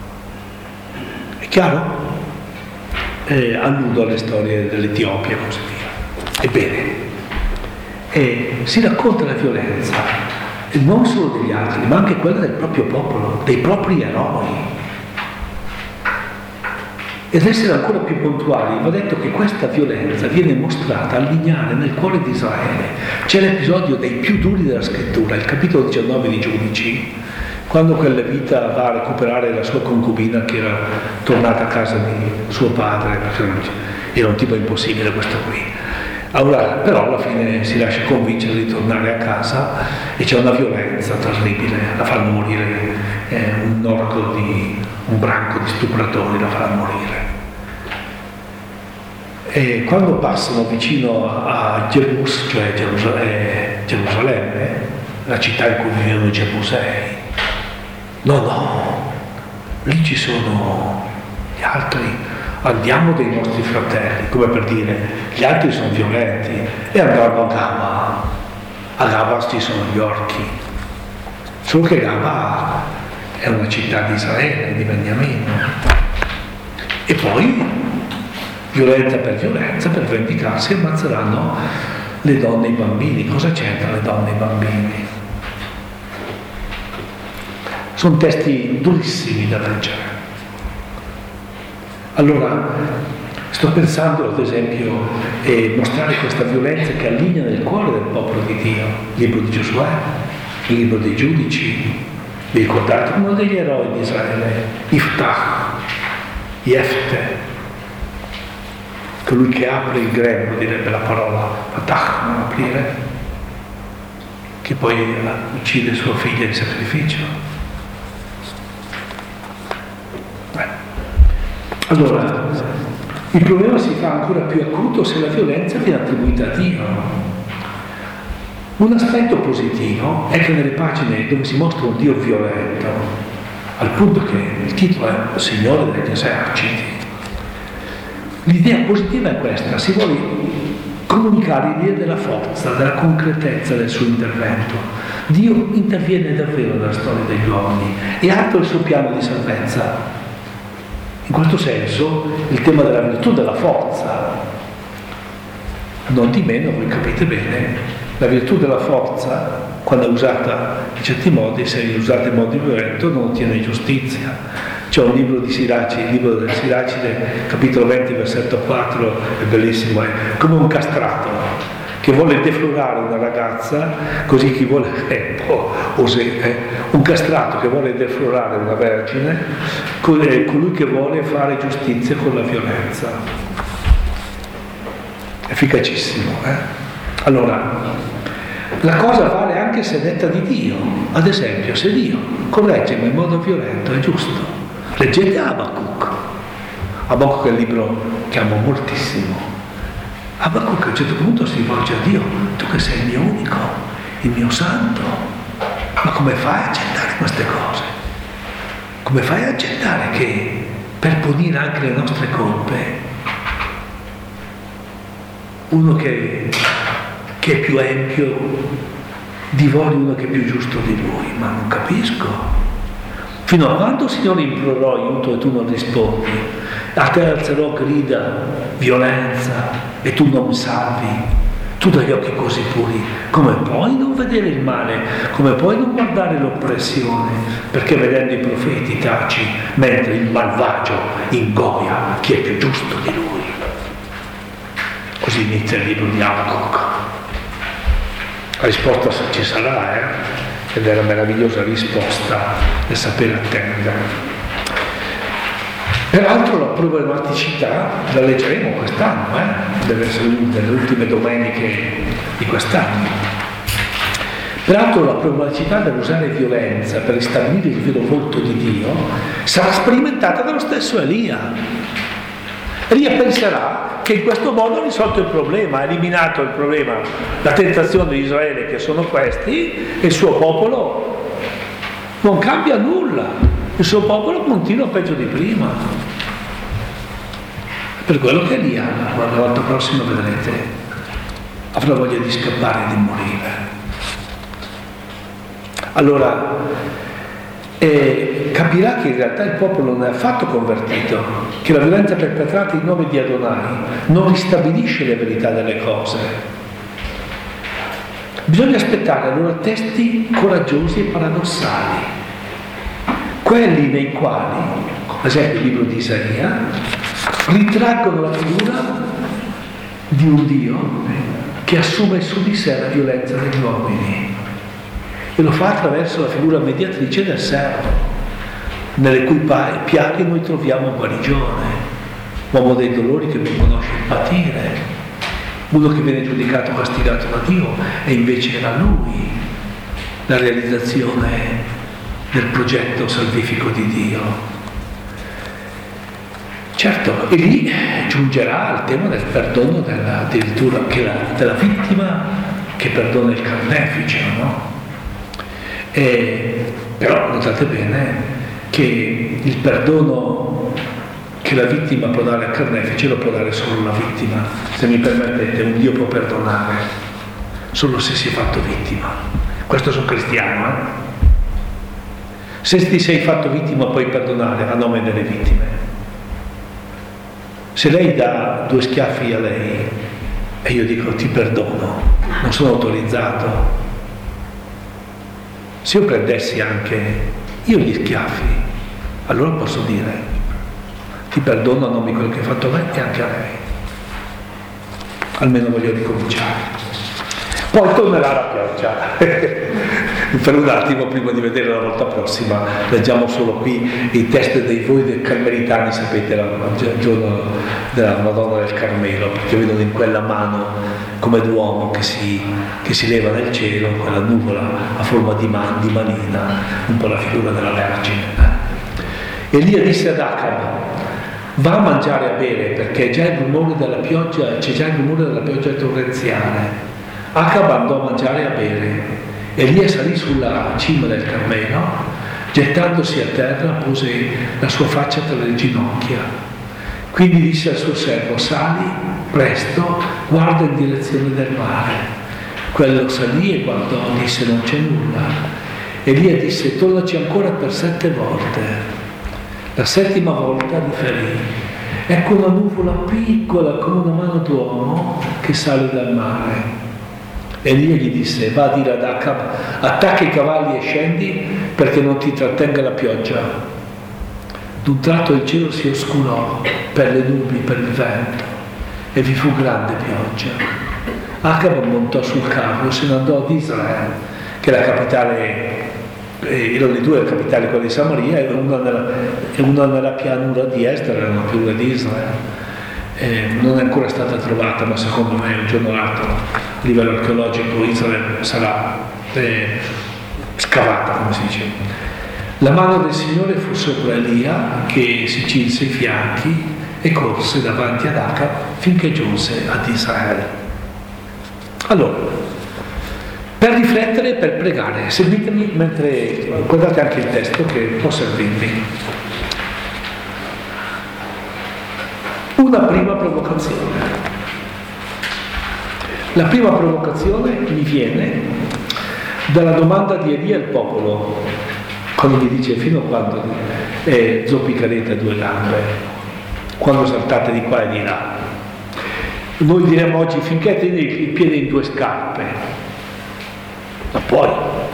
È chiaro? Eh, alludo alle storie dell'Etiopia e così via. Ebbene, eh, si racconta la violenza non solo degli altri, ma anche quella del proprio popolo, dei propri eroi. Ed essere ancora più puntuali, va detto che questa violenza viene mostrata a lignare nel cuore di Israele. C'è l'episodio dei più duri della scrittura, il capitolo diciannove di Giudici, quando quel Levita va a recuperare la sua concubina che era tornata a casa di suo padre, perché era un tipo impossibile questo qui. Allora, però alla fine si lascia convincere di tornare a casa e c'è una violenza terribile, la fanno morire, eh, un orco di un branco di stupratori la fanno morire. E quando passano vicino a Jebus, cioè Gerusalemme, Gerusalemme, la città in cui vivevano i Gebusei, no, no, lì ci sono gli altri. Andiamo dei nostri fratelli, come per dire, gli altri sono violenti, e andranno a Gaba. A Gaba ci sono gli orchi. Solo che Gaba è una città di Israele, di Beniamino. E poi, violenza per violenza, per vendicarsi, ammazzeranno le donne e i bambini. Cosa c'entrano le donne e i bambini? Sono testi durissimi da leggere. Allora, sto pensando ad esempio eh, mostrare questa violenza che allinea nel cuore del popolo di Dio, il libro di Giosuè, il libro dei giudici. Vi ricordate uno degli eroi di Israele, Iftach, Jefte, colui che apre il grembo, direbbe la parola, Fatach, non aprire, che poi uccide sua figlia in sacrificio. Allora, il problema si fa ancora più acuto se la violenza viene attribuita a Dio. Un aspetto positivo è che nelle pagine dove si mostra un Dio violento, al punto che il titolo è Signore degli eserciti, l'idea positiva è questa: si vuole comunicare l'idea della forza, della concretezza del suo intervento. Dio interviene davvero nella storia degli uomini e attua il suo piano di salvezza. In questo senso il tema della virtù della forza, non di meno, voi capite bene, la virtù della forza quando è usata in certi modi, se è usata in modo violento, non ottiene giustizia. C'è un libro di Siraci, il libro del Siracide, capitolo venti, versetto quattro, è bellissimo, è come un castrato che vuole deflorare una ragazza, così chi vuole, eh, oh, oh, se, eh, un castrato che vuole deflorare una vergine, colui che vuole fare giustizia con la violenza. Efficacissimo, eh? Allora, la cosa vale anche se è detta di Dio. Ad esempio, se Dio corregge in modo violento, è giusto. Leggete Abacuc. Abacuc è un libro che amo moltissimo. Abacuc a un certo punto si rivolge a Dio: tu che sei il mio unico, il mio santo, ma come fai a accettare queste cose? Come fai a accettare che per punire anche le nostre colpe uno che, che è più empio divori uno che è più giusto di lui? Ma non capisco. Fino a quando, Signore, implorò aiuto e tu non rispondi? A te alzerò grida, violenza, e tu non salvi. Tu dagli occhi così puri, come puoi non vedere il male? Come puoi non guardare l'oppressione? Perché vedendo i profeti taci, mentre il malvagio ingoia chi è più giusto di lui. Così inizia il libro di Abacuc. La risposta ci sarà, eh? Ed è la meravigliosa risposta del sapere attendere. Peraltro la problematicità la leggeremo quest'anno, eh? Deve essere una delle ultime domeniche di quest'anno. Peraltro la problematicità dell'usare violenza per ristabilire il vero volto di Dio sarà sperimentata dallo stesso Elia. Elia penserà che in questo modo ha risolto il problema, ha eliminato il problema, la tentazione di Israele, che sono questi, e il suo popolo non cambia nulla. Il suo popolo continua peggio di prima. Per quello che Elia, la volta prossima vedrete, avrà voglia di scappare e di morire. Allora, eh, capirà che in realtà il popolo non è affatto convertito, che la violenza perpetrata in nome di Adonai non ristabilisce le verità delle cose. Bisogna aspettare allora testi coraggiosi e paradossali, quelli nei quali, ad esempio il libro di Isaia, ritraggono la figura di un Dio che assume su di sé la violenza degli uomini e lo fa attraverso la figura mediatrice del servo, nelle cui piaghe noi troviamo guarigione, uomo dei dolori che non conosce il patire, uno che viene giudicato castigato da Dio, e invece era lui la realizzazione del progetto salvifico di Dio. Certo, e lì giungerà al tema del perdono della, addirittura che la, della vittima che perdona il carnefice, no? E, però notate bene che il perdono che la vittima può dare al carnefice lo può dare solo la vittima. Se mi permettete, un Dio può perdonare solo se si è fatto vittima. Questo sono cristiano, eh? Se ti sei fatto vittima puoi perdonare a nome delle vittime. Se lei dà due schiaffi a lei e io dico ti perdono, non sono autorizzato. Se io prendessi anche io gli schiaffi, allora posso dire ti perdono a nome di quello che hai fatto a me e anche a lei. Almeno voglio ricominciare. Poi tornerà la pioggia. Per un attimo, prima di vedere la volta prossima, leggiamo solo qui i testi dei voi dei carmelitani, sapete, il giorno della Madonna del Carmelo, perché vedono in quella mano come d'uomo che si, che si leva nel cielo, quella nuvola a forma di, man, di manina, un po' la figura della Vergine. Elia disse ad Acab: va a mangiare e a bere, perché già il rumore della pioggia, c'è già il rumore della pioggia torrenziale. Acab andò a mangiare e a bere. Elia salì sulla cima del Carmelo, gettandosi a terra pose la sua faccia tra le ginocchia. Quindi disse al suo servo: sali presto, guarda in direzione del mare. Quello salì e guardò, disse: non c'è nulla. Elia disse: tornaci ancora per sette volte. La settima volta riferì: ecco una nuvola piccola come una mano d'uomo che sale dal mare. Elia gli disse: va a dire ad Acab, attacca i cavalli e scendi perché non ti trattenga la pioggia. D'un tratto il cielo si oscurò per le nubi, per il vento, e vi fu grande pioggia. Acab montò sul carro e se ne andò ad Israele, che è la capitale, eh, erano le due capitali, quella di Samaria e una nella, e una nella pianura di est, era la pianura di Israele. Eh, non è ancora stata trovata, ma secondo me un giorno o l'altro a livello archeologico Israele sarà eh, scavata, come si dice. La mano del Signore fu sopra Elia, che si cinse i fianchi e corse davanti ad Acab finché giunse ad Israele. Allora, per riflettere e per pregare, seguitemi mentre guardate anche il testo che può servirvi. Una prima provocazione. La prima provocazione mi viene dalla domanda di Elia al popolo, quando gli dice: fino a quando eh, zoppicherete a due gambe, quando saltate di qua e di là. Noi diremmo oggi: finché tieni il piede in due scarpe, ma poi.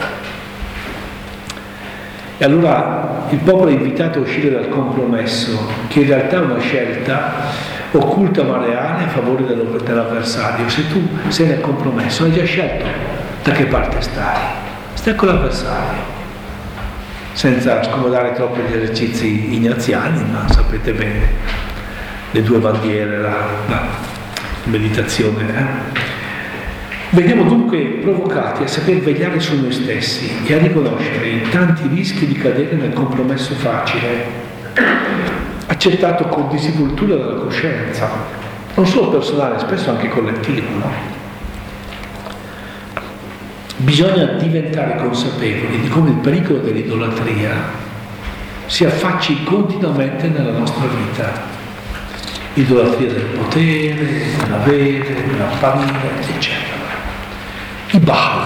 E allora il popolo è invitato a uscire dal compromesso, che in realtà è una scelta occulta ma reale a favore dell'avversario. Se tu sei nel compromesso, hai già scelto da che parte stai. Stai con l'avversario, senza scomodare troppo gli esercizi ignaziani, ma sapete bene, le due bandiere, la, la meditazione. Eh? Veniamo dunque provocati a saper vegliare su noi stessi e a riconoscere i tanti rischi di cadere nel compromesso facile, accettato con disinvoltura dalla coscienza, non solo personale, spesso anche collettivo, no? Bisogna diventare consapevoli di come il pericolo dell'idolatria si affacci continuamente nella nostra vita. Idolatria del potere, dell'avere, dell'apparire, eccetera. I Baal.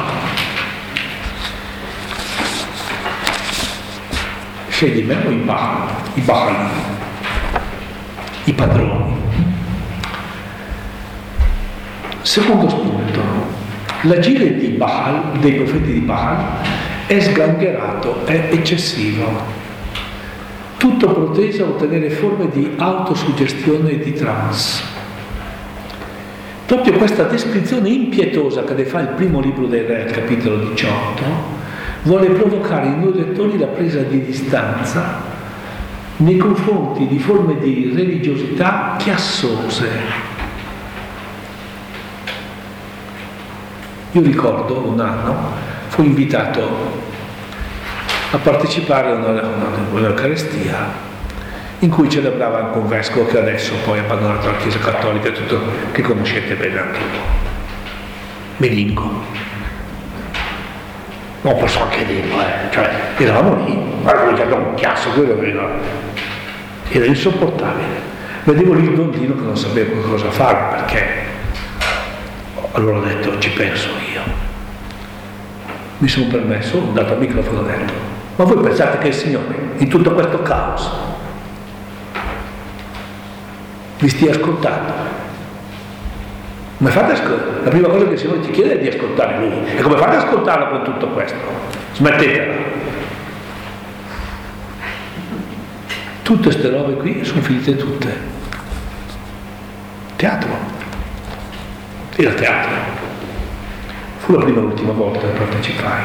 Scegli me o i Baal? I Baal, i padroni. Secondo spunto, l'agire di Baal, dei profeti di Baal, è sgangherato, è eccessivo, tutto proteso a ottenere forme di autosuggestione e di trance. Proprio questa descrizione impietosa che ne fa il primo libro dei Re, al capitolo diciotto, vuole provocare in noi lettori la presa di distanza nei confronti di forme di religiosità chiassose. Io ricordo un anno, fui invitato a partecipare a una, una, un'Eucaristia in cui celebrava anche un vescovo che adesso poi ha abbandonato la Chiesa Cattolica e tutto, che conoscete bene anche voi. Melingo. Non posso anche dirlo, eh. Cioè, eravamo lì, guarda, già da un chiasso, quello era, era insopportabile. Vedevo lì il dondino che non sapeva cosa fare, perché allora ho detto: ci penso io. Mi sono permesso, ho dato al microfono e ho detto: ma voi pensate che il Signore, in tutto questo caos, vi stia ascoltando? Come fate a ascoltare? La prima cosa che il Signore ti chiede è di ascoltare Lui. E come fate ad ascoltarlo con tutto questo? Smettetela. Tutte queste robe qui sono finite tutte. Teatro. Era teatro. Fu la prima e l'ultima volta che partecipai.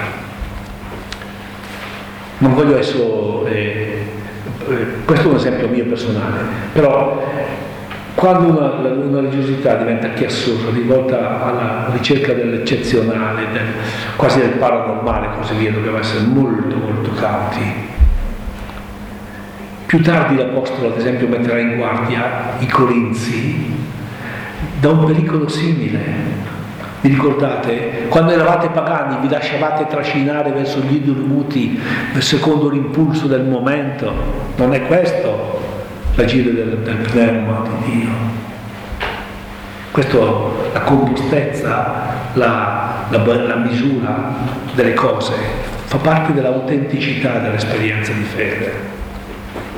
Non voglio essere... Eh, eh, questo è un esempio mio personale, però... Quando una, una religiosità diventa chiassosa, rivolta alla ricerca dell'eccezionale, del, quasi del paranormale, così via, dobbiamo essere molto molto cauti. Più tardi l'Apostolo, ad esempio, metterà in guardia i Corinzi da un pericolo simile. Vi ricordate? Quando eravate pagani vi lasciavate trascinare verso gli idoli muti secondo l'impulso del momento. Non è questo l'agire del, del pneuma di Dio. Questo, la compostezza, la, la, la misura delle cose fa parte dell'autenticità dell'esperienza di fede.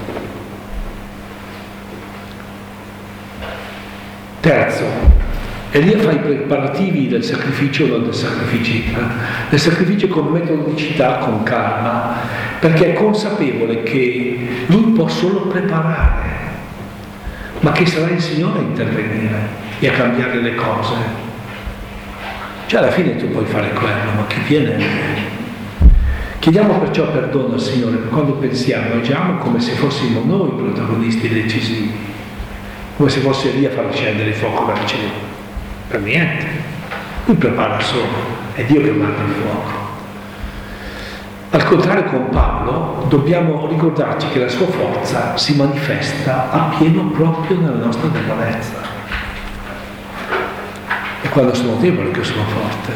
Terzo, Elia fa i preparativi del sacrificio, non del sacrificio, eh? del sacrificio con metodicità, con calma, perché è consapevole che lui può solo preparare, ma che sarà il Signore a intervenire e a cambiare le cose. Cioè alla fine tu puoi fare quello, ma chi viene? Chiediamo perciò perdono al Signore per quando pensiamo, agiamo come se fossimo noi i protagonisti decisivi, come se fosse Elia a far scendere il fuoco dal cielo. Per niente, lui prepara solo, è Dio che manda il fuoco. Al contrario, con Paolo dobbiamo ricordarci che la sua forza si manifesta appieno proprio nella nostra debolezza. È quando sono debole che sono forte.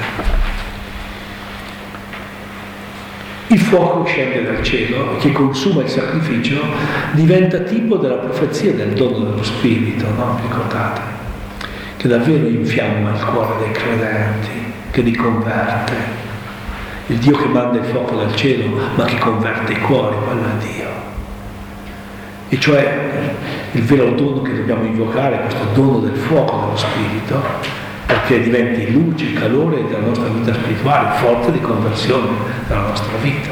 Il fuoco scende dal cielo e che consuma il sacrificio diventa tipo della profezia del dono dello Spirito, no? Ricordate? Che davvero infiamma il cuore dei credenti, che li converte. Il Dio che manda il fuoco dal cielo, ma che converte i cuori, quello è Dio. E cioè il vero dono che dobbiamo invocare è questo dono del fuoco dello Spirito, perché diventi luce, calore della nostra vita spirituale, forza di conversione della nostra vita.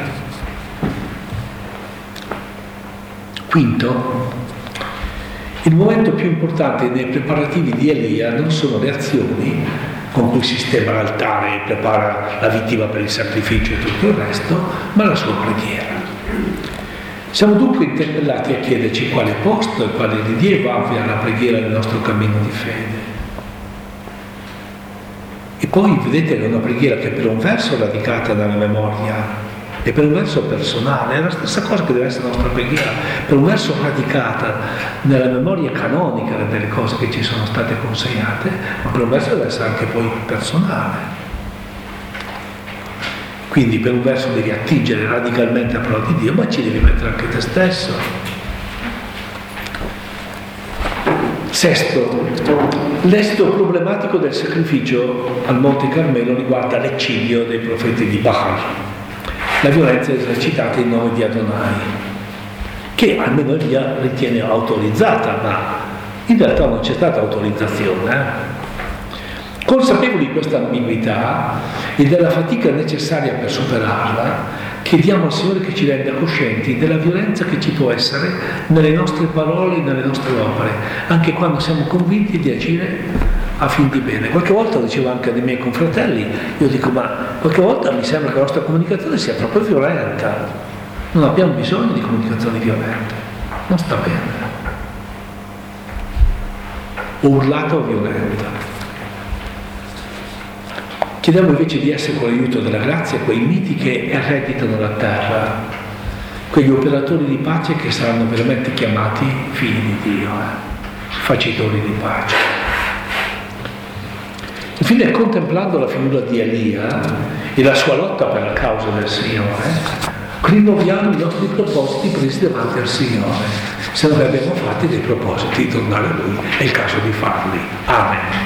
Quinto, il momento più importante nei preparativi di Elia non sono le azioni con cui sistema l'altare e prepara la vittima per il sacrificio e tutto il resto, ma la sua preghiera. Siamo dunque interpellati a chiederci quale posto e quale rilievo abbia la preghiera nel nostro cammino di fede. E poi vedete che è una preghiera che per un verso è radicata nella memoria e per un verso personale, è la stessa cosa che deve essere la nostra preghiera, per un verso radicata nella memoria canonica delle cose che ci sono state consegnate, ma per un verso deve essere anche poi personale. Quindi per un verso devi attingere radicalmente alla parola di Dio, ma ci devi mettere anche te stesso. Sesto, l'esito problematico del sacrificio al Monte Carmelo riguarda l'eccidio dei profeti di Baal, la violenza esercitata in nome di Adonai, che almeno Elia ritiene autorizzata, ma in realtà non c'è stata autorizzazione. Eh? Consapevoli di questa ambiguità e della fatica necessaria per superarla, chiediamo al Signore che ci renda coscienti della violenza che ci può essere nelle nostre parole e nelle nostre opere, anche quando siamo convinti di agire a fin di bene. Qualche volta, lo dicevo anche dei miei confratelli, io dico, ma qualche volta mi sembra che la nostra comunicazione sia proprio violenta. Non abbiamo bisogno di comunicazioni violente, non sta bene. O urlata o violenta. Chiediamo invece di essere con l'aiuto della grazia quei miti che ereditano la terra, quegli operatori di pace che saranno veramente chiamati figli di Dio, eh? facitori di pace. Infine, contemplando la figura di Elia e la sua lotta per la causa del Signore, rinnoviamo i nostri propositi presi davanti al Signore. Se non abbiamo fatti dei propositi di tornare a Lui, è il caso di farli. Amen.